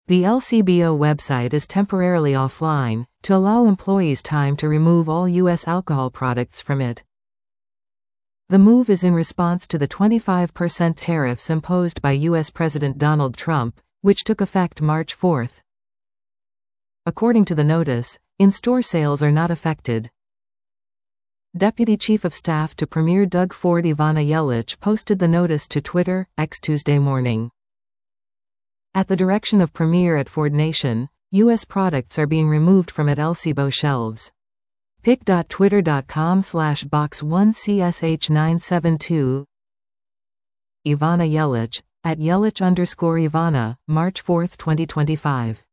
The LCBO website is temporarily offline, to allow employees time to remove all U.S. alcohol products from it. The move is in response to the 25% tariffs imposed by U.S. President Donald Trump, which took effect March 4. According to the notice, in-store sales are not affected. Deputy Chief of Staff to Premier Doug Ford Ivana Yelich posted the notice to Twitter, X Tuesday morning. At the direction of Premier at Ford Nation, U.S. products are being removed from at LCBO shelves. pic.twitter.com/box1csh972 Ivana Yelich, at Yelich_Ivana, March 4, 2025.